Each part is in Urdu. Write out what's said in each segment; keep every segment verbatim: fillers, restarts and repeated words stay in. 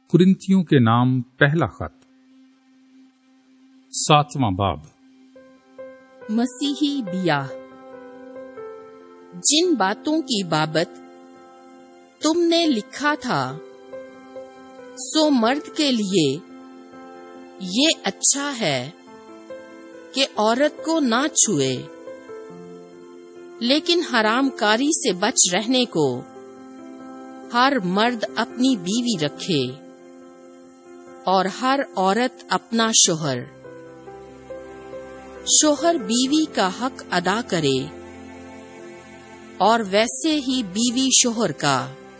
کرنتھیوں کے نام پہلا خط ساتواں باب۔ مسیحی بیاہ۔ جن باتوں کی بابت تم نے لکھا تھا سو مرد کے لیے یہ اچھا ہے کہ عورت کو نہ چھوئے، لیکن حرام کاری سے بچ رہنے کو ہر مرد اپنی بیوی رکھے اور ہر عورت اپنا شوہر۔ شوہر بیوی کا حق ادا کرے اور ویسے ہی بیوی شوہر کا۔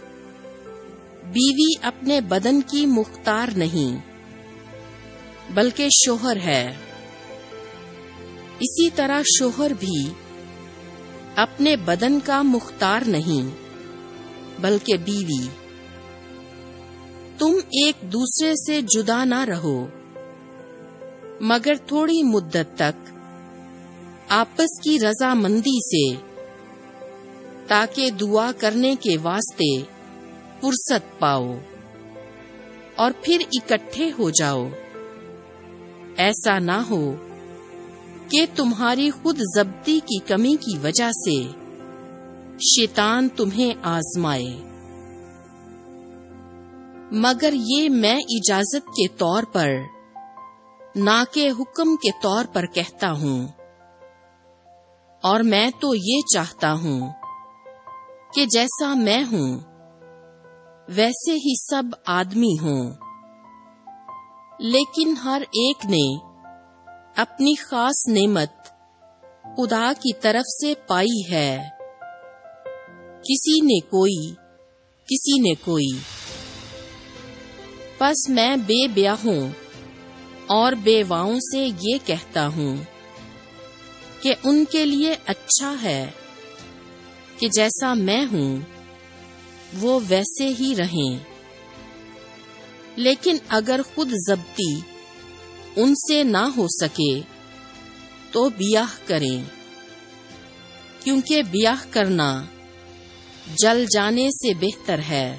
بیوی اپنے بدن کی مختار نہیں بلکہ شوہر ہے، اسی طرح شوہر بھی اپنے بدن کا مختار نہیں بلکہ بیوی۔ تم ایک دوسرے سے جدا نہ رہو مگر تھوڑی مدت تک آپس کی رضامندی سے، تاکہ دعا کرنے کے واسطے فرصت پاؤ اور پھر اکٹھے ہو جاؤ۔ ایسا نہ ہو کہ تمہاری خود ضبطی کی کمی کی وجہ سے شیطان تمہیں آزمائے، مگر یہ میں اجازت کے طور پر نہ کہ حکم کے طور پر کہتا ہوں، اور میں تو یہ چاہتا ہوں کہ جیسا میں ہوں ویسے ہی سب آدمی ہوں، لیکن ہر ایک نے اپنی خاص نعمت خدا کی طرف سے پائی ہے، کسی نے کوئی کسی نے کوئی۔ پس میں بے بیاہوں اور بیواؤں سے یہ کہتا ہوں کہ ان کے لیے اچھا ہے کہ جیسا میں ہوں وہ ویسے ہی رہیں، لیکن اگر خود ضبطی ان سے نہ ہو سکے تو بیاہ کریں، کیونکہ بیاہ کرنا جل جانے سے بہتر ہے۔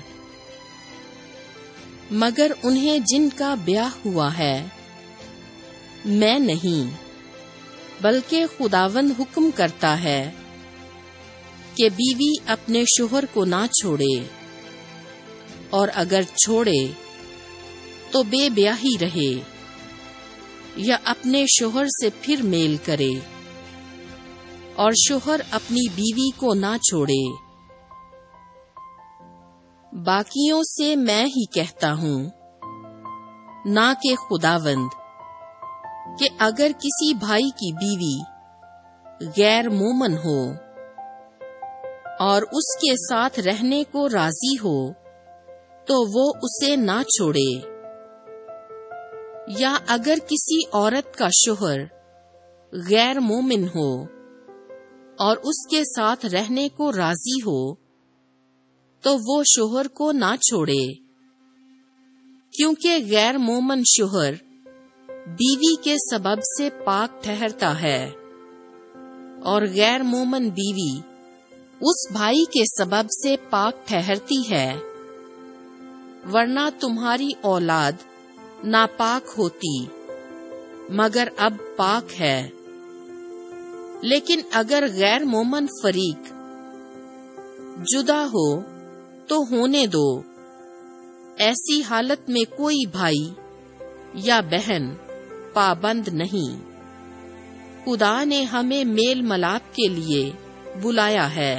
مگر انہیں جن کا بیاہ ہوا ہے، میں نہیں بلکہ خداوند حکم کرتا ہے کہ بیوی اپنے شوہر کو نہ چھوڑے، اور اگر چھوڑے تو بے بیاہی رہے یا اپنے شوہر سے پھر میل کرے، اور شوہر اپنی بیوی کو نہ چھوڑے۔ باقیوں سے میں ہی کہتا ہوں، نہ کہ خداوند، کہ اگر کسی بھائی کی بیوی غیر مومن ہو اور اس کے ساتھ رہنے کو راضی ہو تو وہ اسے نہ چھوڑے، یا اگر کسی عورت کا شوہر غیر مومن ہو اور اس کے ساتھ رہنے کو راضی ہو تو وہ شوہر کو نہ چھوڑے، کیونکہ غیر مومن شوہر بیوی کے سبب سے پاک ٹھہرتا ہے، اور غیر مومن بیوی اس بھائی کے سبب سے پاک ٹھہرتی ہے، ورنہ تمہاری اولاد ناپاک ہوتی مگر اب پاک ہے۔ لیکن اگر غیر مومن فریق جدا ہو تو ہونے دو، ایسی حالت میں کوئی بھائی یا بہن پابند نہیں۔ خدا نے ہمیں میل ملاپ کے لیے بلایا ہے،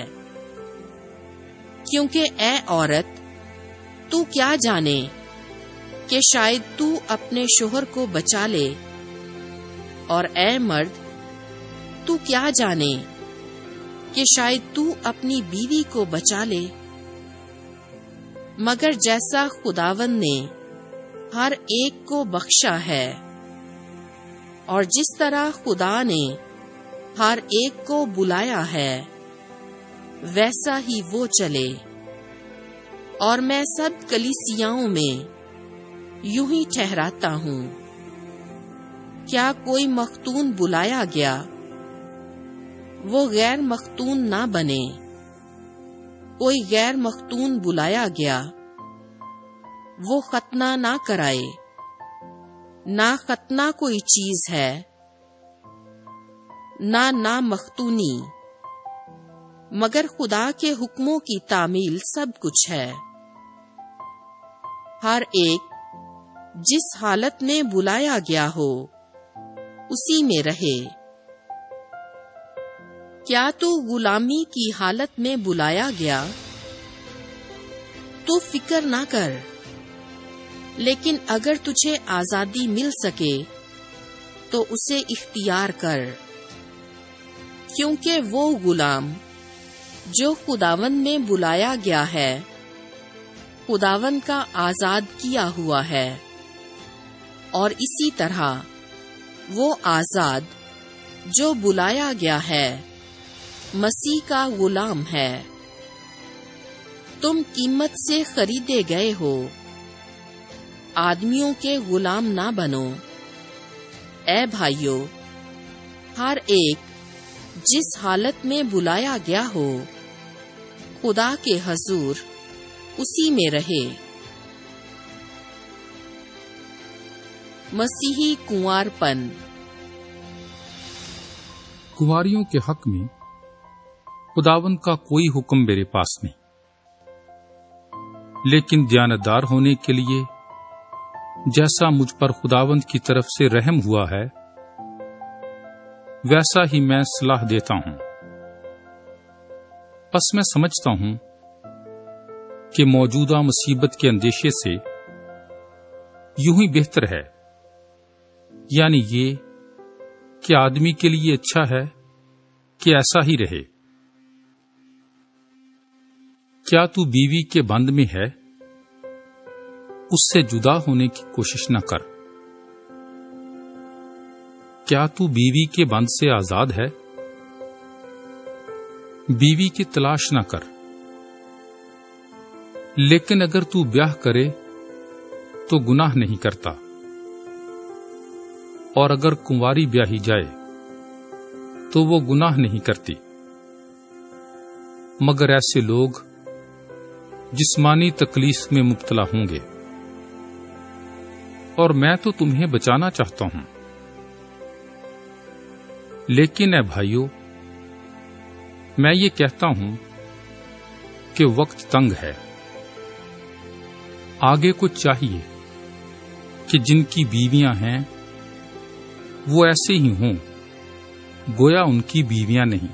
کیونکہ اے عورت تو کیا جانے کہ شاید تو اپنے شوہر کو بچا لے، اور اے مرد تو کیا جانے کہ شاید تو اپنی بیوی کو بچا لے۔ مگر جیسا خداوند نے ہر ایک کو بخشا ہے، اور جس طرح خدا نے ہر ایک کو بلایا ہے ویسا ہی وہ چلے۔ اور میں سب کلیسیاؤں میں یوں ہی ٹھہراتا ہوں، کیا کوئی مختون بلایا گیا وہ غیر مختون نہ بنے، کوئی غیر مختون بلایا گیا وہ ختنہ نہ کرائے، نہ ختنہ کوئی چیز ہے، نہ نہ مختونی، مگر خدا کے حکموں کی تعمیل سب کچھ ہے۔ ہر ایک جس حالت میں بلایا گیا ہو اسی میں رہے۔ کیا تو غلامی کی حالت میں بلایا گیا؟ تو فکر نہ کر، لیکن اگر تجھے آزادی مل سکے تو اسے اختیار کر، کیونکہ وہ غلام جو خداوند میں بلایا گیا ہے خداوند کا آزاد کیا ہوا ہے، اور اسی طرح وہ آزاد جو بلایا گیا ہے مسیح کا غلام ہے۔ تم قیمت سے خریدے گئے ہو، آدمیوں کے غلام نہ بنو۔ اے بھائیو، ہر ایک جس حالت میں بلایا گیا ہو خدا کے حضور اسی میں رہے۔ مسیحی کنوار پن۔ کنواریوں کے حق میں خداوند کا کوئی حکم میرے پاس نہیں، لیکن دیانتدار ہونے کے لیے جیسا مجھ پر خداوند کی طرف سے رحم ہوا ہے ویسا ہی میں صلاح دیتا ہوں۔ پس میں سمجھتا ہوں کہ موجودہ مصیبت کے اندیشے سے یوں ہی بہتر ہے، یعنی یہ کہ آدمی کے لیے اچھا ہے کہ ایسا ہی رہے۔ کیا تو بیوی کے بند میں ہے؟ اس سے جدا ہونے کی کوشش نہ کر۔ کیا تو بیوی کے بند سے آزاد ہے؟ بیوی کی تلاش نہ کر۔ لیکن اگر تو بیاہ کرے تو گناہ نہیں کرتا، اور اگر کنواری بیاہی جائے تو وہ گناہ نہیں کرتی، مگر ایسے لوگ جسمانی تکلیف میں مبتلا ہوں گے، اور میں تو تمہیں بچانا چاہتا ہوں۔ لیکن اے بھائیو، میں یہ کہتا ہوں کہ وقت تنگ ہے۔ آگے کو چاہیے کہ جن کی بیویاں ہیں وہ ایسے ہی ہوں گویا ان کی بیویاں نہیں،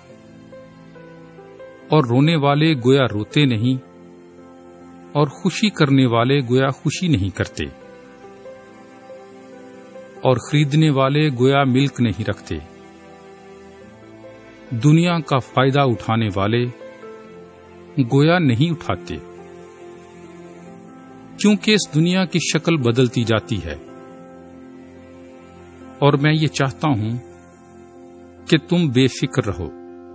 اور رونے والے گویا روتے نہیں، اور خوشی کرنے والے گویا خوشی نہیں کرتے، اور خریدنے والے گویا ملک نہیں رکھتے، دنیا کا فائدہ اٹھانے والے گویا نہیں اٹھاتے، کیونکہ اس دنیا کی شکل بدلتی جاتی ہے۔ اور میں یہ چاہتا ہوں کہ تم بے فکر رہو۔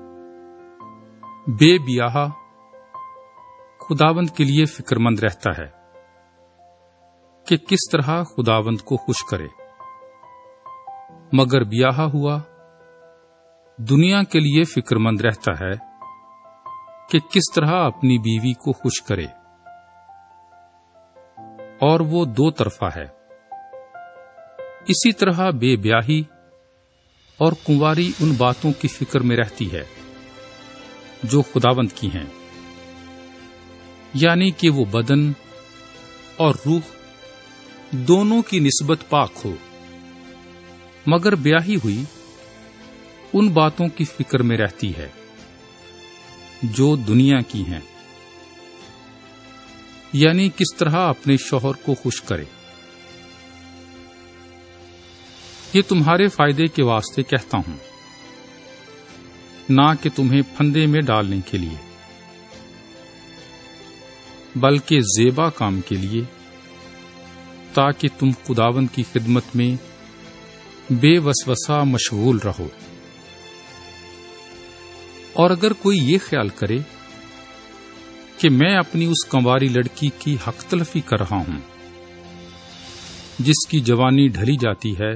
بے بیاہا خداوند کے لیے فکر مند رہتا ہے کہ کس طرح خداوند کو خوش کرے، مگر بیاہا ہوا دنیا کے لیے فکر مند رہتا ہے کہ کس طرح اپنی بیوی کو خوش کرے، اور وہ دو طرفہ ہے۔ اسی طرح بے بیاہی اور کنواری ان باتوں کی فکر میں رہتی ہے جو خداوند کی ہیں، یعنی کہ وہ بدن اور روح دونوں کی نسبت پاک ہو، مگر بیاہی ہوئی ان باتوں کی فکر میں رہتی ہے جو دنیا کی ہیں، یعنی کس طرح اپنے شوہر کو خوش کرے۔ یہ تمہارے فائدے کے واسطے کہتا ہوں، نہ کہ تمہیں پھندے میں ڈالنے کے لیے، بلکہ زیبا کام کے لیے، تاکہ تم خداوند کی خدمت میں بے وسوسہ مشغول رہو۔ اور اگر کوئی یہ خیال کرے کہ میں اپنی اس کنواری لڑکی کی حق تلفی کر رہا ہوں جس کی جوانی ڈھلی جاتی ہے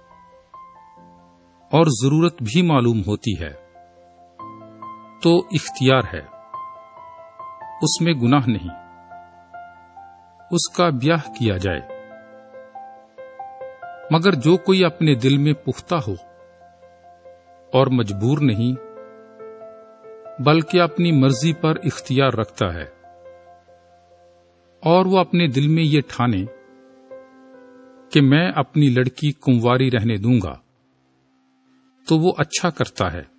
اور ضرورت بھی معلوم ہوتی ہے، تو اختیار ہے، اس میں گناہ نہیں۔ اس کا بیاہ کیا جائے، مگر جو کوئی اپنے دل میں پختہ ہو اور مجبور نہیں بلکہ اپنی مرضی پر اختیار رکھتا ہے، اور وہ اپنے دل میں یہ ٹھانے کہ میں اپنی لڑکی کنواری رہنے دوں گا، تو وہ اچھا کرتا ہے۔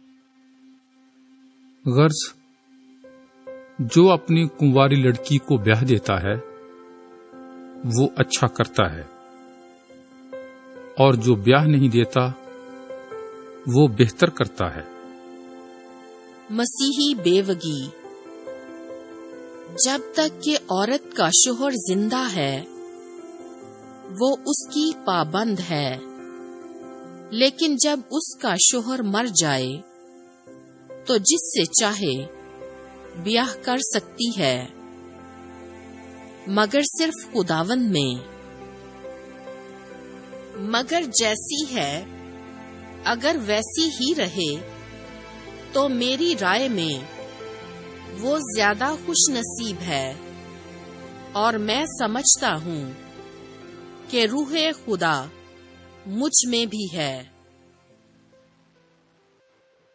غرض جو اپنی کنواری لڑکی کو بیاہ دیتا ہے وہ اچھا کرتا ہے، اور جو بیاہ نہیں دیتا وہ بہتر کرتا ہے۔ مسیحی بیوگی۔ جب تک کہ عورت کا شوہر زندہ ہے وہ اس کی پابند ہے، لیکن جب اس کا شوہر مر جائے تو جس سے چاہے بیاہ کر سکتی ہے، مگر صرف خداوند میں۔ مگر جیسی ہے اگر ویسی ہی رہے تو میری رائے میں وہ زیادہ خوش نصیب ہے، اور میں سمجھتا ہوں کہ روح خدا مجھ میں بھی ہے۔